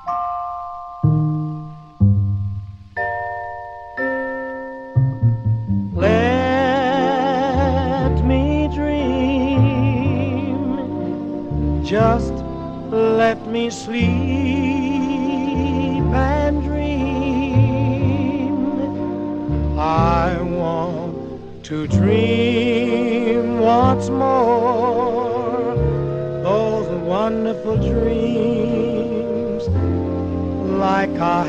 Let me dream, just let me sleep and dream. I want to dream once more those wonderful dreams like I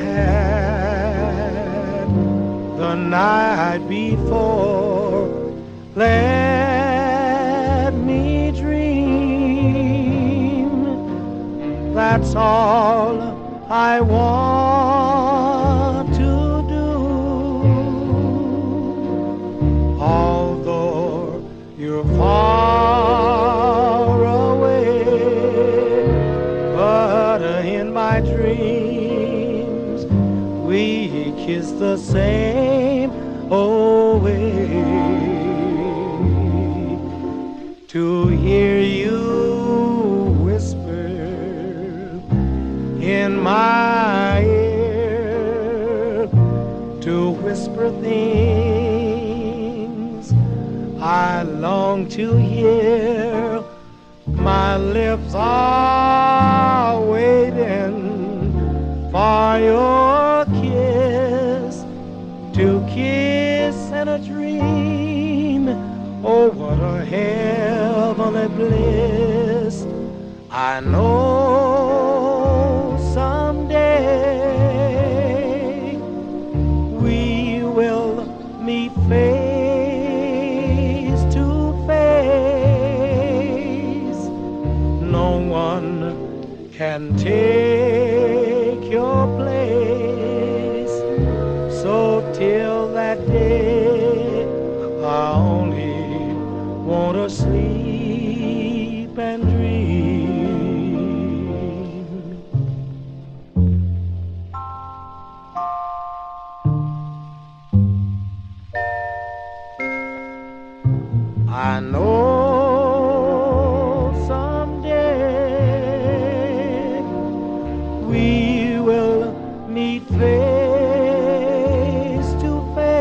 had the night before. Let me dream, that's all I want to do. Although you're far away, but in my dreams we kiss the same old way. To hear you whisper in my ear, to whisper things I long to hear. My lips are waiting for your kiss, to kiss in a dream. Oh, what a heavenly bliss. I know someday we will meet face to face. No one can take your place. So till that day, I only want to sleep and dream. I know someday we will meet face to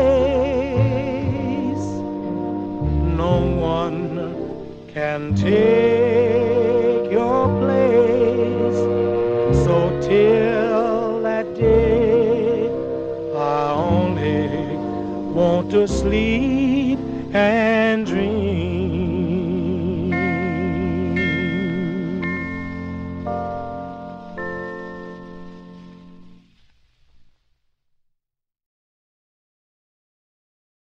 face. No one can take your place. So till that day, I only want to sleep